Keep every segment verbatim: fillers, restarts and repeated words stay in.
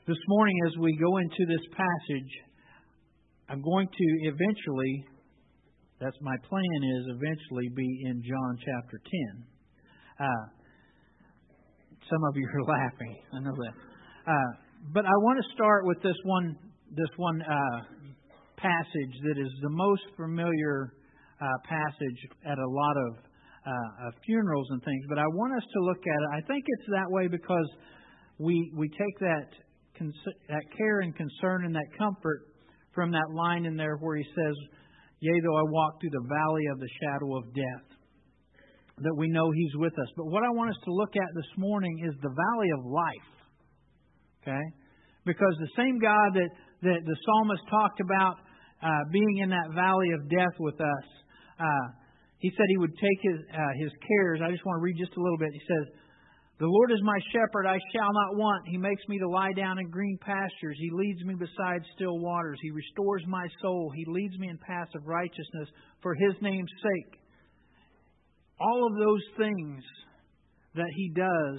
This morning, as we go into this passage, I'm going to eventually, that's my plan is, eventually be in John chapter ten. Uh, some of you are laughing, I know that. Uh, but I want to start with this one, this one uh, passage that is the most familiar uh, passage at a lot of uh, funerals and things. But I want us to look at it. I think it's that way because we we take that that care and concern and that comfort from that line in there where he says, "Yea, though I walk through the valley of the shadow of death," that we know He's with us. But what I want us to look at this morning is the valley of life. Okay? Because the same God that, that the psalmist talked about uh, being in that valley of death with us, uh, He said He would take His, uh, his cares. I just want to read just a little bit. He says, "The Lord is my shepherd, I shall not want. He makes me to lie down in green pastures. He leads me beside still waters. He restores my soul. He leads me in paths of righteousness for His name's sake." All of those things that He does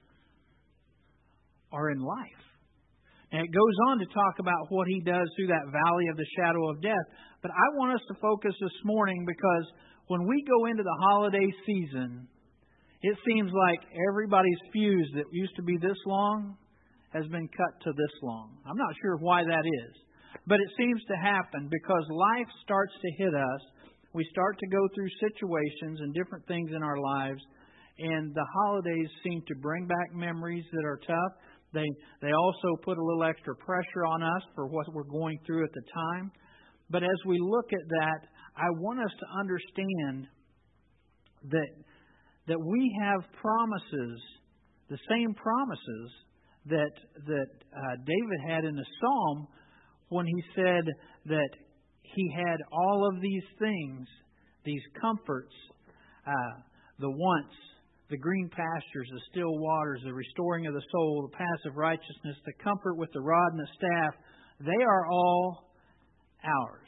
are in life. And it goes on to talk about what He does through that valley of the shadow of death. But I want us to focus this morning because when we go into the holiday season, it seems like everybody's fuse that used to be this long has been cut to this long. I'm not sure why that is. But it seems to happen because life starts to hit us. We start to go through situations and different things in our lives. And the holidays seem to bring back memories that are tough. They they also put a little extra pressure on us for what we're going through at the time. But as we look at that, I want us to understand that that we have promises, the same promises that that uh, David had in the Psalm when he said that he had all of these things, these comforts, uh, the wants, the green pastures, the still waters, the restoring of the soul, the paths of righteousness, the comfort with the rod and the staff. They are all ours.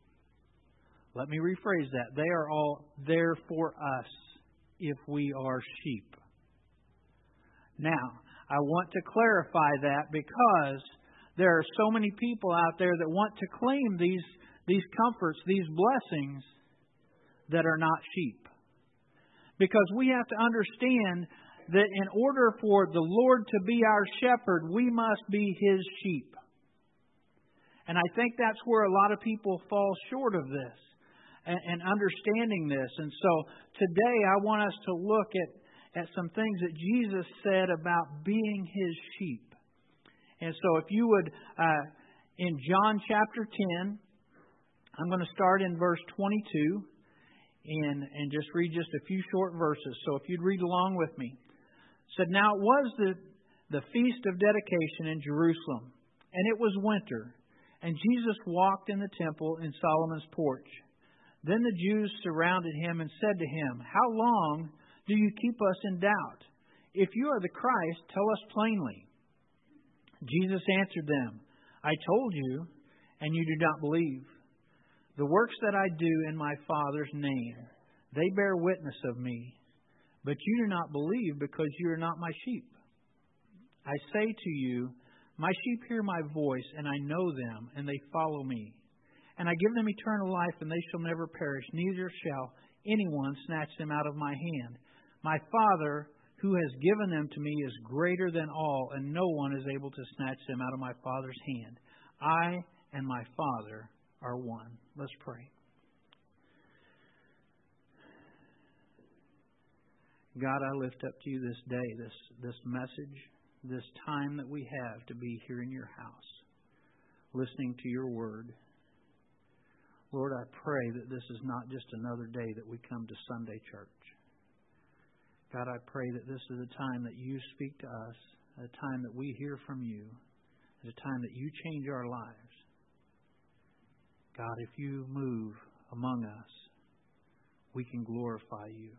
Let me rephrase that. They are all there for us if we are sheep. Now, I want to clarify that because there are so many people out there that want to claim these, these comforts, these blessings that are not sheep. Because we have to understand that in order for the Lord to be our shepherd, we must be His sheep. And I think that's where a lot of people fall short of this and, and understanding this. And so today I want us to look at, at some things that Jesus said about being His sheep. And so if you would, uh, in John chapter ten, I'm going to start in verse twenty-two. And, and just read just a few short verses. So if you'd read along with me. It said, "Now it was the, the feast of dedication in Jerusalem, and it was winter, and Jesus walked in the temple in Solomon's porch. Then the Jews surrounded Him and said to Him, 'How long do you keep us in doubt? If you are the Christ, tell us plainly.' Jesus answered them, 'I told you, and you do not believe. The works that I do in my Father's name, they bear witness of me. But you do not believe because you are not my sheep. I say to you, my sheep hear my voice, and I know them, and they follow me. And I give them eternal life, and they shall never perish, neither shall anyone snatch them out of my hand. My Father, who has given them to me, is greater than all, and no one is able to snatch them out of my Father's hand. I and my Father are one.'" Let's pray. God, I lift up to you this day, this, this message, this time that we have to be here in your house, listening to your word. Lord, I pray that this is not just another day that we come to Sunday church. God, I pray that this is a time that you speak to us, a time that we hear from you, a time that you change our lives. God, if you move among us, we can glorify you.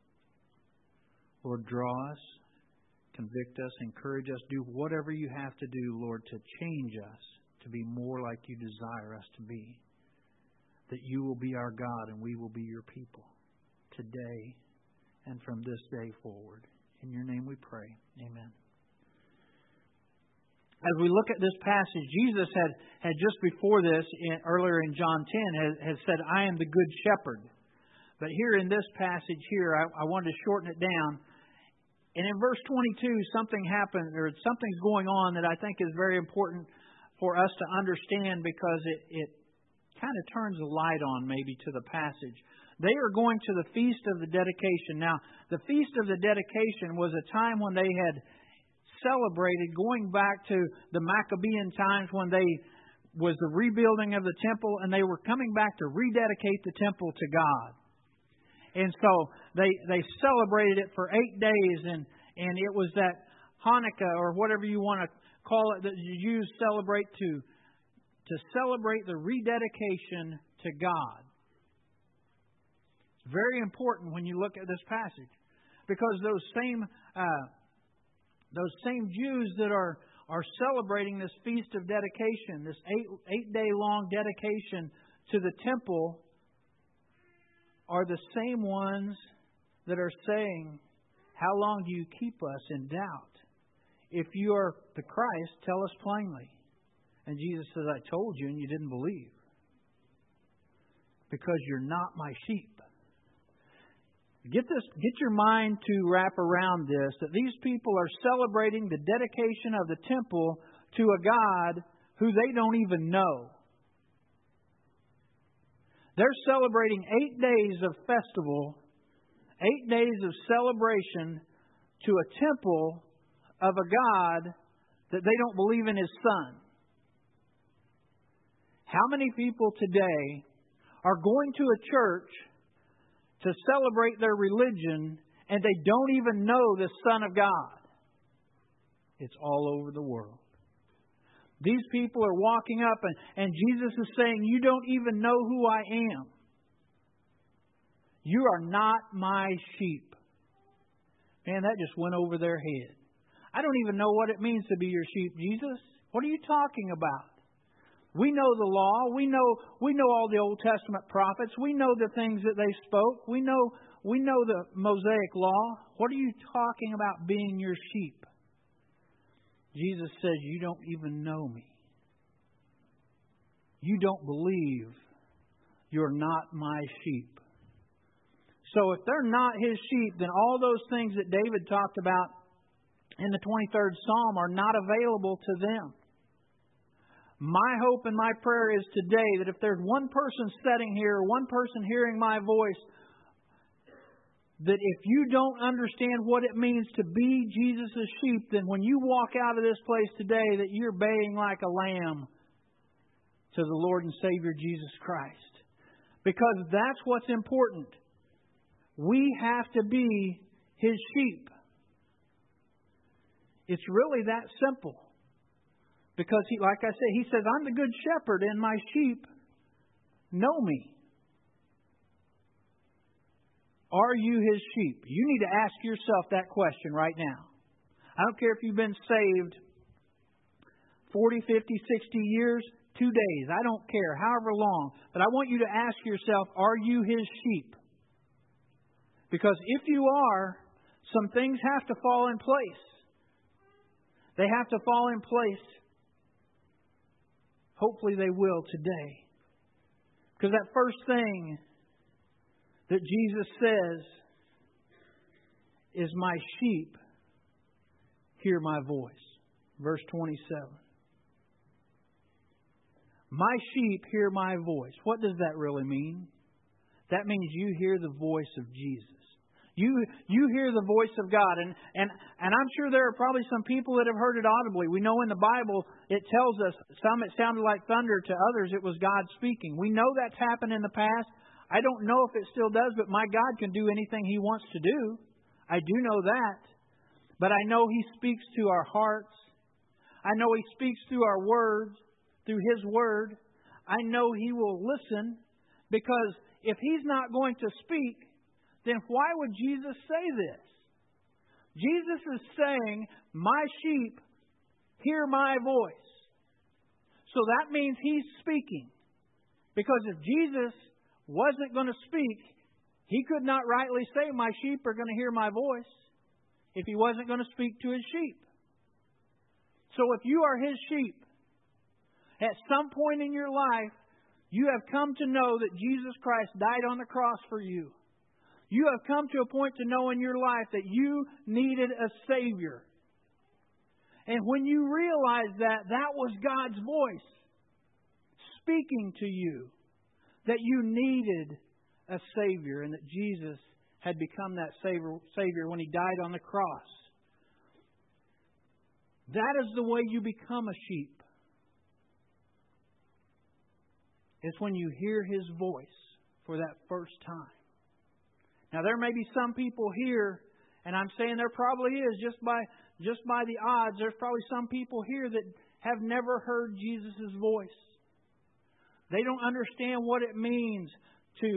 Lord, draw us, convict us, encourage us, do whatever you have to do, Lord, to change us to be more like you desire us to be. That you will be our God and we will be your people today and from this day forward. In your name we pray. Amen. as we look at this passage, Jesus had, had just before this, in, earlier in John ten, has, has said, I am the good shepherd. But here in this passage here, I, I wanted to shorten it down. And in verse twenty-two, something happened, or something's going on that I think is very important for us to understand, because it, it kind of turns a light on maybe to the passage. They are going to the Feast of the Dedication. Now, the Feast of the Dedication was a time when they had celebrated, going back to the Maccabean times when they was the rebuilding of the temple, and they were coming back to rededicate the temple to God. And so they they celebrated it for eight days, and, and it was that Hanukkah, or whatever you want to call it, that the Jews celebrate to to celebrate the rededication to God. It's very important when you look at this passage, because those same uh, those same Jews that are are celebrating this feast of dedication, this eight eight day long dedication to the temple, are the same ones that are saying, how long do you keep us in doubt? If you are the Christ, tell us plainly. And Jesus says, I told you and you didn't believe, because you're not my sheep. Get this, get your mind to wrap around this, that these people are celebrating the dedication of the temple to a God who they don't even know. They're celebrating eight days of festival, eight days of celebration to a temple of a God that they don't believe in His Son. How many people today are going to a church to celebrate their religion and they don't even know the Son of God? It's all over the world. These people are walking up and, and Jesus is saying, you don't even know who I am. You are not my sheep. Man, that just went over their head. I don't even know what it means to be your sheep, Jesus. What are you talking about? We know the law. We know we know all the Old Testament prophets. We know the things that they spoke. We know we know the Mosaic law. What are you talking about being your sheep? Jesus says, you don't even know me. You don't believe. You're not my sheep. So if they're not His sheep, then all those things that David talked about in the twenty-third Psalm are not available to them. My hope and my prayer is today that if there's one person sitting here, one person hearing my voice, that if you don't understand what it means to be Jesus' sheep, then when you walk out of this place today, that you're baying like a lamb to the Lord and Savior Jesus Christ. Because that's what's important. We have to be His sheep. It's really that simple. Because, he, like I said, He says, I'm the good shepherd and my sheep know me. Are you His sheep? You need to ask yourself that question right now. I don't care if you've been saved forty, fifty, sixty years, two days. I don't care, however long. But I want you to ask yourself, are you His sheep? Because if you are, some things have to fall in place. They have to fall in place. Hopefully they will today. Because that first thing that Jesus says is, my sheep hear my voice. Verse twenty-seven. My sheep hear my voice. What does that really mean? That means you hear the voice of Jesus. You you hear the voice of God. And, and, and I'm sure there are probably some people that have heard it audibly. We know in the Bible it tells us, some it sounded like thunder, to others it was God speaking. We know that's happened in the past. I don't know if it still does, but my God can do anything He wants to do. I do know that. But I know He speaks to our hearts. I know He speaks through our words, through His Word. I know He will listen, because if He's not going to speak, then why would Jesus say this? Jesus is saying, my sheep hear my voice. So that means He's speaking. Because if Jesus wasn't going to speak, He could not rightly say, my sheep are going to hear my voice, if He wasn't going to speak to His sheep. So if you are His sheep, at some point in your life, you have come to know that Jesus Christ died on the cross for you. You have come to a point to know in your life that you needed a Savior. And when you realize that, that was God's voice speaking to you, that you needed a Savior and that Jesus had become that Savior when He died on the cross. That is the way you become a sheep. It's when you hear His voice for that first time. Now, there may be some people here, and I'm saying there probably is, just by just by the odds, there's probably some people here that have never heard Jesus' voice. They don't understand what it means to,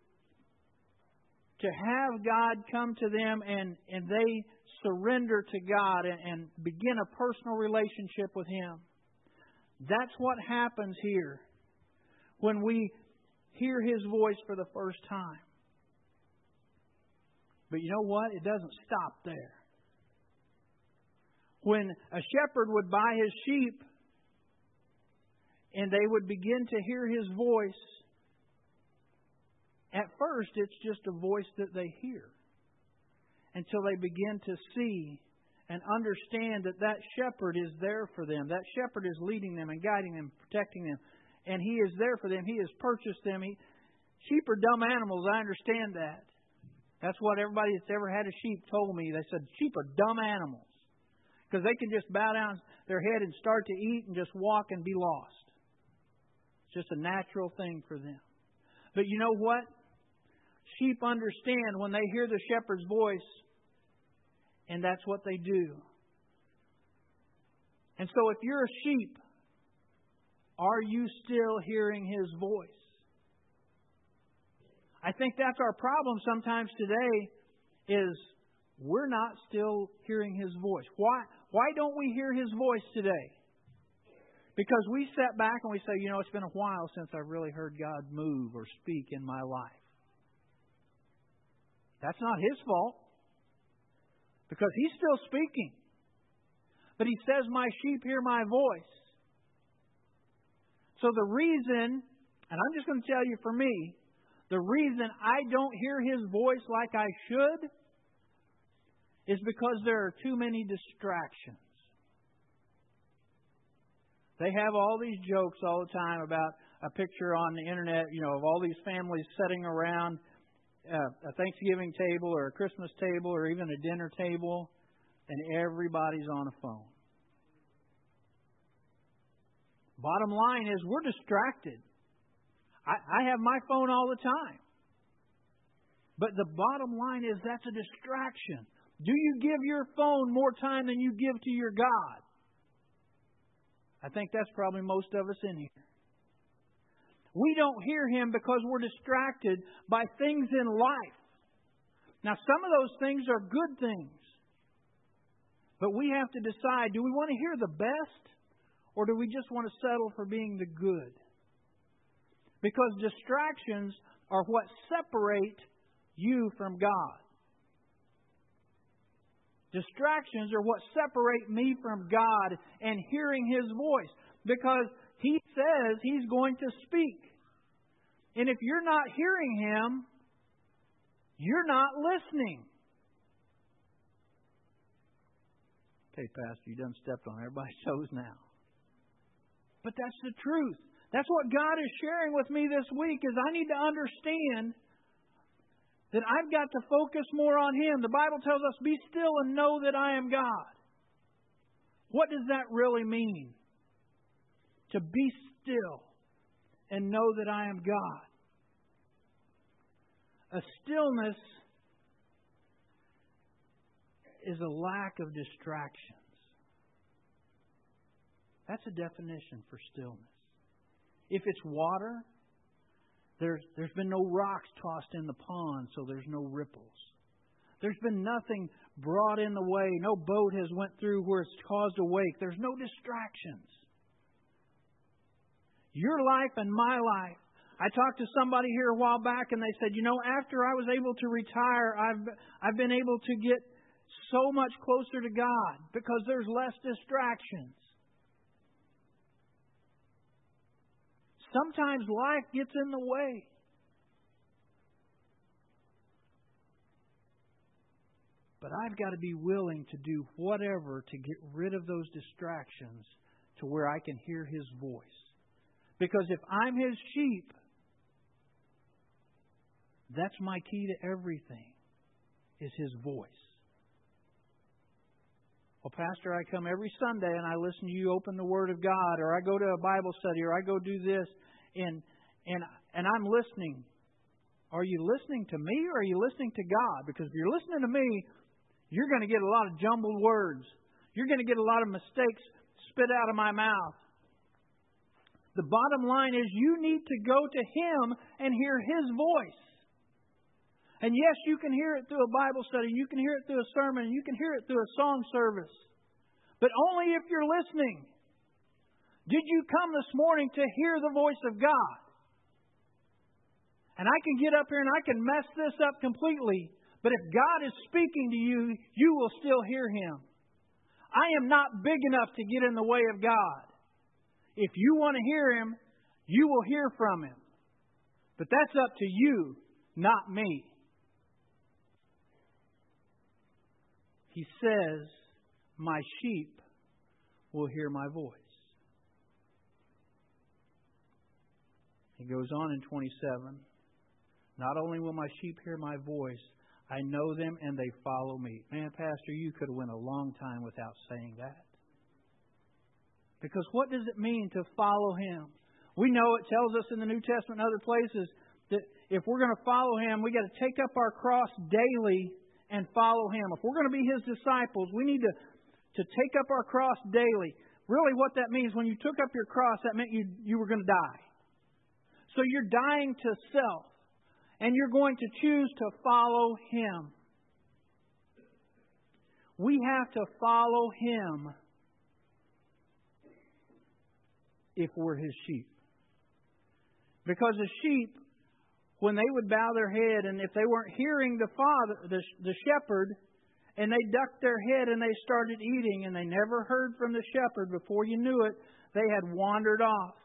to have God come to them and, and they surrender to God and, and begin a personal relationship with Him. That's what happens here when we hear His voice for the first time. But you know what? It doesn't stop there. When a shepherd would buy his sheep and they would begin to hear His voice, at first it's just a voice that they hear until they begin to see and understand that that shepherd is there for them. That shepherd is leading them and guiding them, protecting them. And He is there for them. He has purchased them. He, sheep are dumb animals. I understand that. That's what everybody that's ever had a sheep told me. They said, sheep are dumb animals. Because they can just bow down their head and start to eat and just walk and be lost. It's just a natural thing for them. But you know what? Sheep understand when they hear the shepherd's voice, and that's what they do. And so if you're a sheep, are you still hearing His voice? I think that's our problem sometimes today, is we're not still hearing His voice. Why, why don't we hear His voice today? Because we sit back and we say, you know, it's been a while since I've really heard God move or speak in my life. That's not His fault. Because He's still speaking. But He says, my sheep hear my voice. So the reason, and I'm just going to tell you for me, the reason I don't hear His voice like I should is because there are too many distractions. They have all these jokes all the time about a picture on the internet, you know, of all these families sitting around a Thanksgiving table or a Christmas table or even a dinner table, and everybody's on a phone. Bottom line is we're distracted. I, I have my phone all the time. But the bottom line is that's a distraction. Do you give your phone more time than you give to your God? I think that's probably most of us in here. We don't hear Him because we're distracted by things in life. Now, some of those things are good things. But we have to decide, do we want to hear the best? Or do we just want to settle for being the good? Because distractions are what separate you from God. Distractions are what separate me from God and hearing His voice. Because He says He's going to speak. And if you're not hearing Him, you're not listening. Okay, Pastor, you done stepped on everybody's toes now. But that's the truth. That's what God is sharing with me this week, is I need to understand that I've got to focus more on Him. The Bible tells us, be still and know that I am God. What does that really mean? To be still and know that I am God. A stillness is a lack of distractions. That's a definition for stillness. If it's water, there's, there's been no rocks tossed in the pond, so there's no ripples. There's been nothing brought in the way. No boat has went through where it's caused a wake. There's no distractions. Your life and my life. I talked to somebody here a while back and they said, you know, after I was able to retire, I've, I've been able to get so much closer to God because there's less distractions. Sometimes life gets in the way. But I've got to be willing to do whatever to get rid of those distractions to where I can hear His voice. Because if I'm His sheep, that's my key to everything, is His voice. Well, Pastor, I come every Sunday and I listen to you open the Word of God, or I go to a Bible study, or I go do this, and and and I'm listening. Are you listening to me, or are you listening to God? Because if you're listening to me, you're going to get a lot of jumbled words. You're going to get a lot of mistakes spit out of my mouth. The bottom line is you need to go to Him and hear His voice. And yes, you can hear it through a Bible study, you can hear it through a sermon, you can hear it through a song service. But only if you're listening. Did you come this morning to hear the voice of God? And I can get up here and I can mess this up completely, but if God is speaking to you, you will still hear Him. I am not big enough to get in the way of God. If you want to hear Him, you will hear from Him. But that's up to you, not me. He says, my sheep will hear my voice. He goes on in twenty-seven. Not only will my sheep hear my voice, I know them and they follow me. Man, Pastor, you could have went a long time without saying that. Because what does it mean to follow Him? We know it tells us in the New Testament and other places that if we're going to follow Him, we got to take up our cross daily and follow Him. If we're going to be His disciples, we need to, to take up our cross daily. Really what that means, when you took up your cross, that meant you, you were going to die. So you're dying to self. And you're going to choose to follow Him. We have to follow Him if we're His sheep. Because the sheep, when they would bow their head, and if they weren't hearing the father, the, the shepherd, and they ducked their head and they started eating, and they never heard from the shepherd, before you knew it, they had wandered off.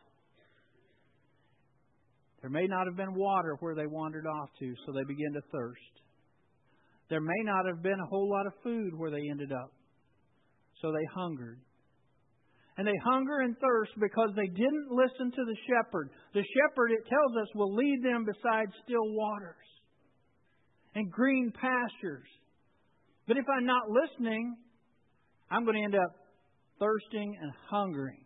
There may not have been water where they wandered off to, so they began to thirst. There may not have been a whole lot of food where they ended up, so they hungered. And they hunger and thirst because they didn't listen to the shepherd. The shepherd, it tells us, will lead them beside still waters and green pastures. But if I'm not listening, I'm going to end up thirsting and hungering.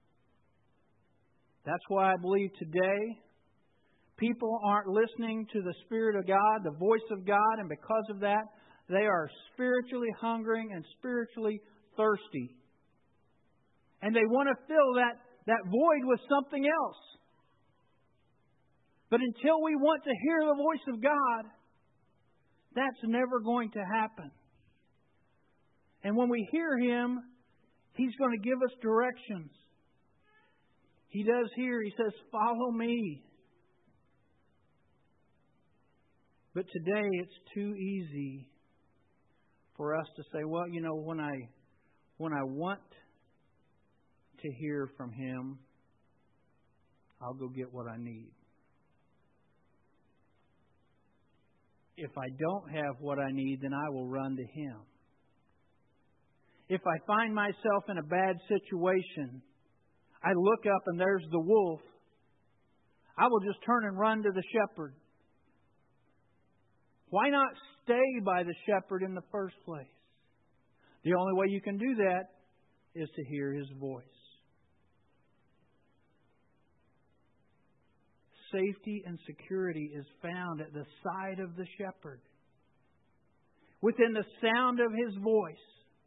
That's why I believe today people aren't listening to the Spirit of God, the voice of God, and because of that, they are spiritually hungering and spiritually thirsty. And they want to fill that, that void with something else. But until we want to hear the voice of God, that's never going to happen. And when we hear Him, He's going to give us directions. He does here. He says, follow me. But today it's too easy for us to say, well, you know, when I when I want to hear from Him, I'll go get what I need. If I don't have what I need, then I will run to Him. If I find myself in a bad situation, I look up and there's the wolf, I will just turn and run to the shepherd. Why not stay by the shepherd in the first place? The only way you can do that is to hear His voice. Safety and security is found at the side of the shepherd, within the sound of His voice.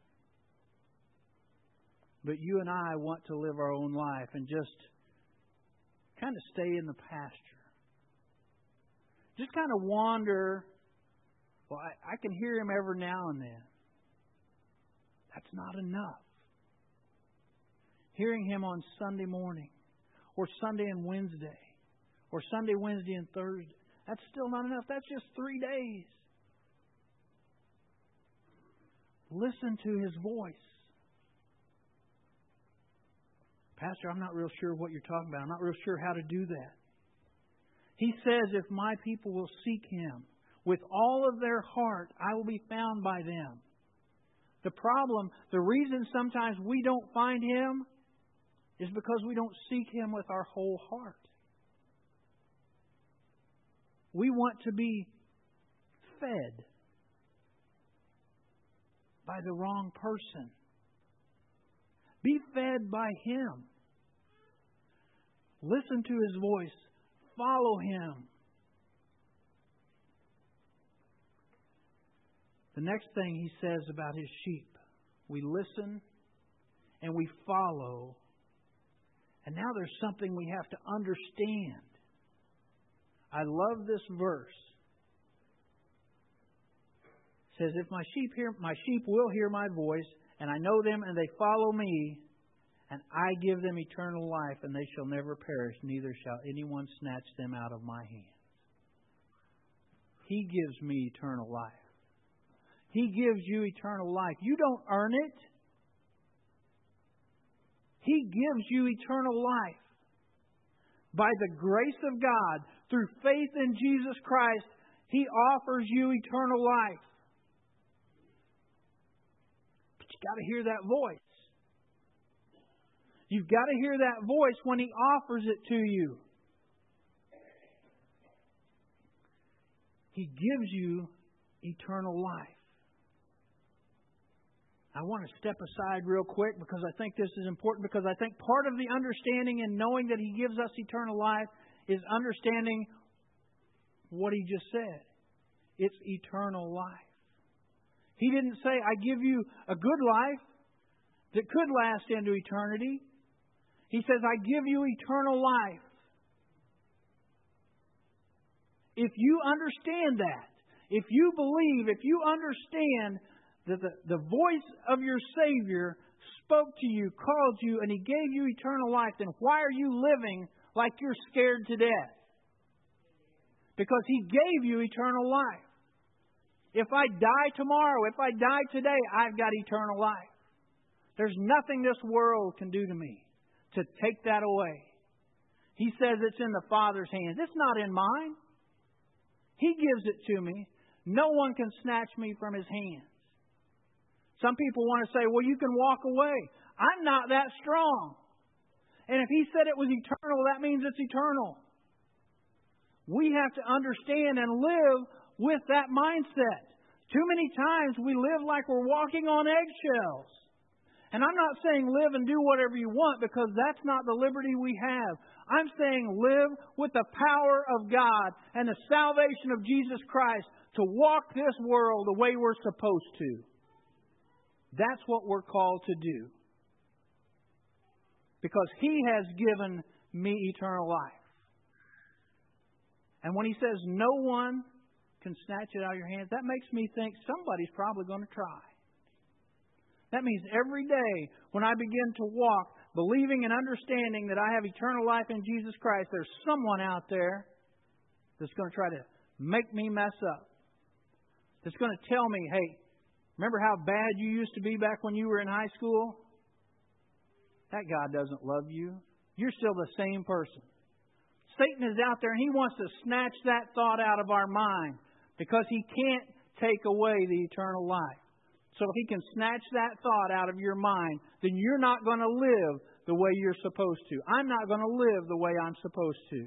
But you and I want to live our own life and just kind of stay in the pasture. Just kind of wander. Well, I, I can hear Him every now and then. That's not enough. Hearing Him on Sunday morning, or Sunday and Wednesday, or Sunday, Wednesday, and Thursday, that's still not enough. That's just three days. Listen to His voice. Pastor, I'm not real sure what you're talking about. I'm not real sure how to do that. He says, if my people will seek Him with all of their heart, I will be found by them. The problem, the reason sometimes we don't find Him is because we don't seek Him with our whole heart. We want to be fed by the wrong person. Be fed by Him. Listen to His voice. Follow Him. The next thing He says about His sheep, we listen and we follow. And now there's something we have to understand. I love this verse. It says, if my sheep hear, my sheep will hear my voice, and I know them, and they follow me, and I give them eternal life, and they shall never perish, neither shall anyone snatch them out of my hand. He gives me eternal life. He gives you eternal life. You don't earn it. He gives you eternal life. By the grace of God, through faith in Jesus Christ, He offers you eternal life. But you've got to hear that voice. You've got to hear that voice when He offers it to you. He gives you eternal life. I want to step aside real quick because I think this is important, because I think part of the understanding and knowing that He gives us eternal life is understanding what He just said. It's eternal life. He didn't say, I give you a good life that could last into eternity. He says, I give you eternal life. If you understand that, if you believe, if you understand that the, the voice of your Savior spoke to you, called you, and He gave you eternal life, then why are you living like you're scared to death? Because He gave you eternal life. If I die tomorrow, if I die today, I've got eternal life. There's nothing this world can do to me to take that away. He says it's in the Father's hands. It's not in mine. He gives it to me. No one can snatch me from His hands. Some people want to say, well, you can walk away. I'm not that strong. And if He said it was eternal, that means it's eternal. We have to understand and live with that mindset. Too many times we live like we're walking on eggshells. And I'm not saying live and do whatever you want, because that's not the liberty we have. I'm saying live with the power of God and the salvation of Jesus Christ to walk this world the way we're supposed to. That's what we're called to do. Because He has given me eternal life. And when He says no one can snatch it out of your hands, that makes me think somebody's probably going to try. That means every day when I begin to walk, believing and understanding that I have eternal life in Jesus Christ, there's someone out there that's going to try to make me mess up. That's going to tell me, hey, remember how bad you used to be back when you were in high school? That God doesn't love you. You're still the same person. Satan is out there and he wants to snatch that thought out of our mind because he can't take away the eternal life. So if he can snatch that thought out of your mind, then you're not going to live the way you're supposed to. I'm not going to live the way I'm supposed to.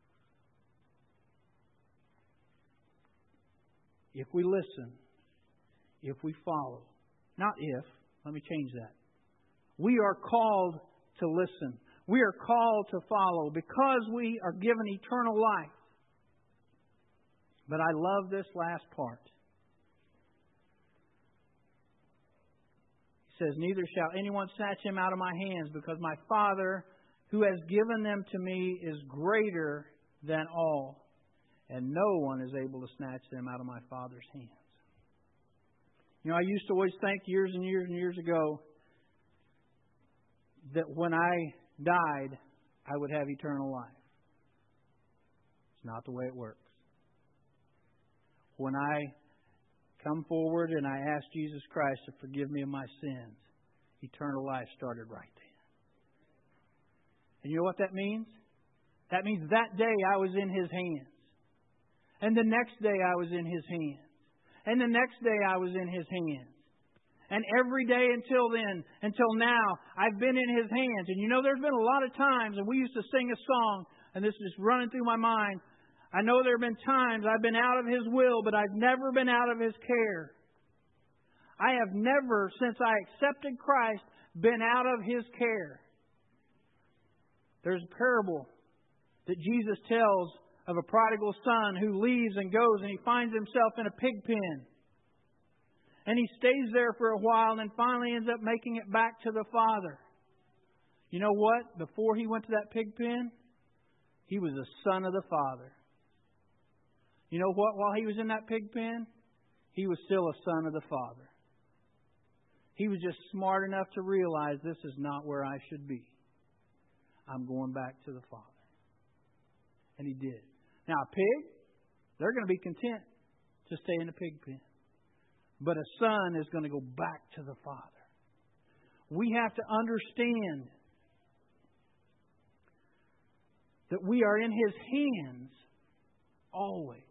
If we listen, if we follow, not if, let me change that. We are called to listen. We are called to follow because we are given eternal life. But I love this last part. He says, neither shall anyone snatch him out of my hands, because my Father who has given them to me is greater than all, and no one is able to snatch them out of my Father's hands. You know, I used to always think years and years and years ago that when I died, I would have eternal life. It's not the way it works. When I come forward and I ask Jesus Christ to forgive me of my sins, eternal life started right then. And you know what that means? That means that day I was in His hands. And the next day I was in His hands. And the next day I was in His hands. And every day until then, until now, I've been in His hands. And you know, there's been a lot of times, and we used to sing a song, and this is running through my mind. I know there have been times I've been out of His will, but I've never been out of His care. I have never, since I accepted Christ, been out of His care. There's a parable that Jesus tells of a prodigal son who leaves and goes and he finds himself in a pig pen. And he stays there for a while and then finally ends up making it back to the Father. You know what? Before he went to that pig pen, he was a son of the Father. You know what? While he was in that pig pen, he was still a son of the Father. He was just smart enough to realize this is not where I should be. I'm going back to the Father. And he did. Now, a pig, they're going to be content to stay in the pig pen. But a son is going to go back to the Father. We have to understand that we are in His hands always.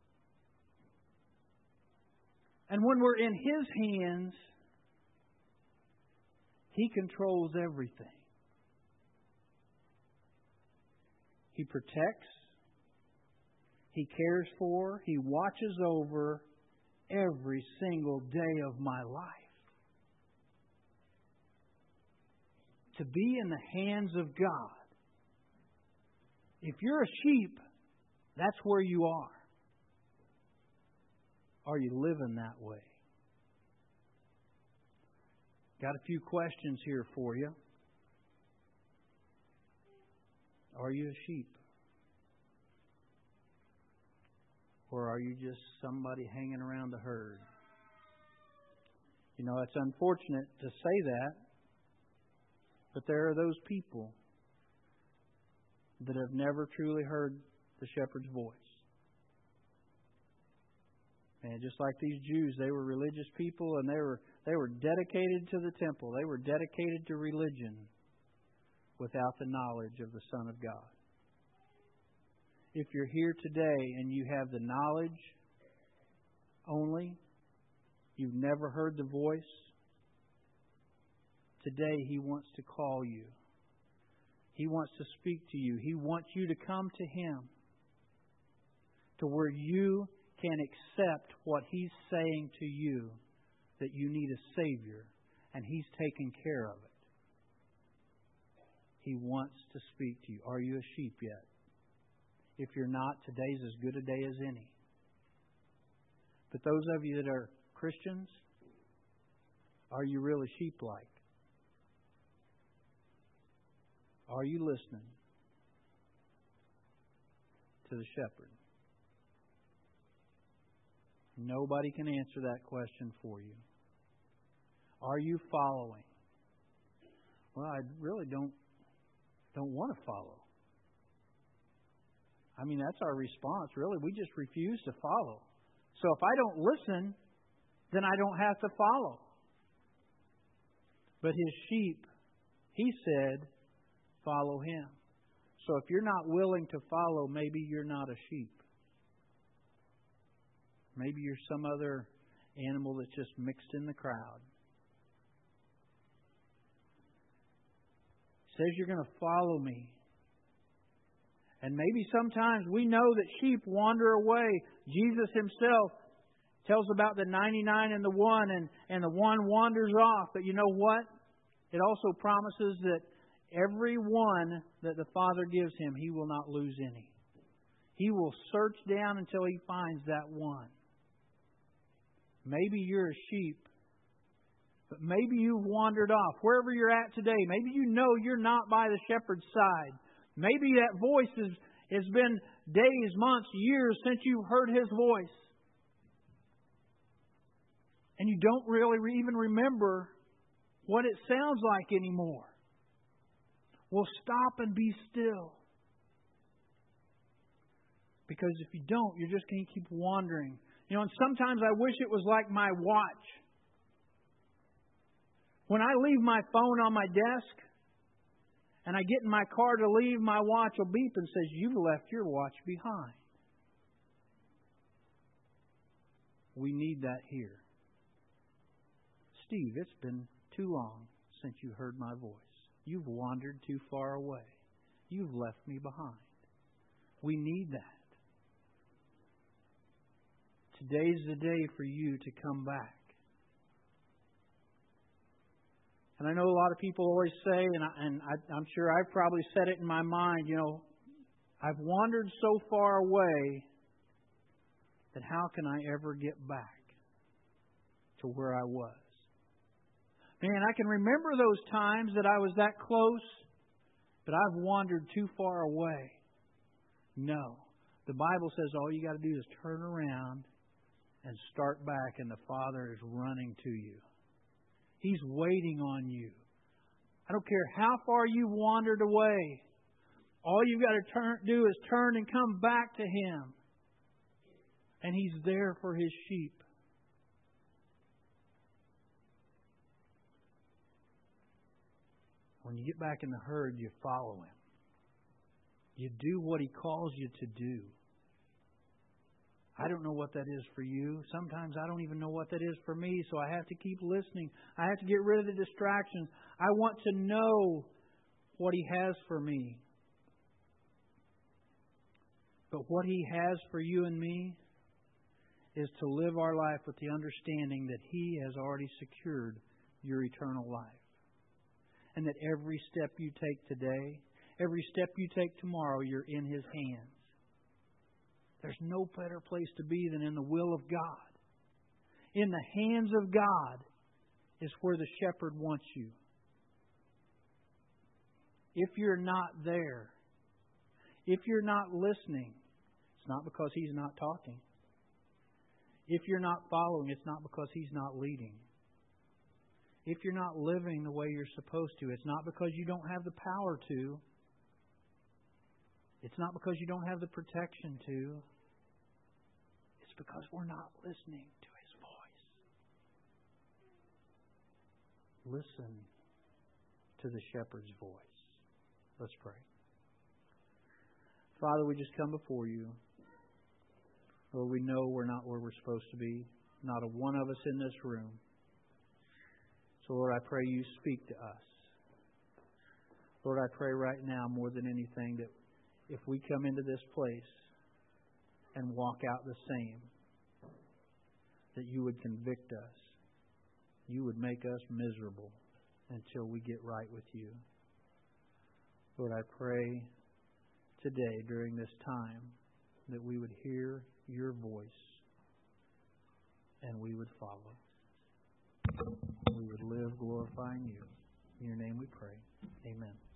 And when we're in His hands, He controls everything. He protects. He cares for. He watches over every single day of my life. To be in the hands of God. If you're a sheep, that's where you are. Are you living that way? Got a few questions here for you. Are you a sheep? Or are you just somebody hanging around the herd? You know, it's unfortunate to say that, but there are those people that have never truly heard the shepherd's voice. And just like these Jews, they were religious people and they were they were dedicated to the temple. They were dedicated to religion without the knowledge of the Son of God. If you're here today and you have the knowledge only, you've never heard the voice, today He wants to call you. He wants to speak to you. He wants you to come to Him to where you can accept what He's saying to you, that you need a Savior, and He's taking care of it. He wants to speak to you. Are you a sheep yet? If you're not, today's as good a day as any. But those of you that are Christians, are you really sheep-like? Are you listening to the shepherd? Nobody can answer that question for you. Are you following? Well, I really don't don't want to follow. I mean, that's our response, really. We just refuse to follow. So if I don't listen, then I don't have to follow. But His sheep, He said, follow Him. So if you're not willing to follow, maybe you're not a sheep. Maybe you're some other animal that's just mixed in the crowd. He says you're going to follow me. And maybe sometimes we know that sheep wander away. Jesus Himself tells about the ninety-nine and the one, and, and the one wanders off. But you know what? It also promises that every one that the Father gives Him, He will not lose any. He will search down until He finds that one. Maybe you're a sheep, but maybe you've wandered off. Wherever you're at today, maybe you know you're not by the shepherd's side. Maybe that voice has, has been days, months, years since you've heard His voice. And you don't really even remember what it sounds like anymore. Well, stop and be still. Because if you don't, you're just going to keep wandering. You know, and sometimes I wish it was like my watch. When I leave my phone on my desk, and I get in my car to leave, my watch will beep and says, "You've left your watch behind." We need that here. "Steve, it's been too long since you heard my voice. You've wandered too far away. You've left me behind." We need that. Today's the day for you to come back. And I know a lot of people always say, and, I, and I, I'm sure I've probably said it in my mind, you know, I've wandered so far away that how can I ever get back to where I was? Man, I can remember those times that I was that close, but I've wandered too far away. No. The Bible says all you got to do is turn around and start back, and the Father is running to you. He's waiting on you. I don't care how far you've wandered away. All you've got to turn, do is turn and come back to Him. And He's there for His sheep. When you get back in the herd, you follow Him. You do what He calls you to do. I don't know what that is for you. Sometimes I don't even know what that is for me, so I have to keep listening. I have to get rid of the distractions. I want to know what He has for me. But what He has for you and me is to live our life with the understanding that He has already secured your eternal life. And that every step you take today, every step you take tomorrow, you're in His hands. There's no better place to be than in the will of God. In the hands of God is where the shepherd wants you. If you're not there, if you're not listening, it's not because He's not talking. If you're not following, it's not because He's not leading. If you're not living the way you're supposed to, it's not because you don't have the power to. It's not because you don't have the protection to. It's because we're not listening to His voice. Listen to the shepherd's voice. Let's pray. Father, we just come before You. Lord, we know we're not where we're supposed to be. Not a one of us in this room. So, Lord, I pray You speak to us. Lord, I pray right now more than anything that if we come into this place and walk out the same, that You would convict us. You would make us miserable until we get right with You. Lord, I pray today during this time that we would hear Your voice and we would follow. We would live glorifying You. In Your name we pray. Amen.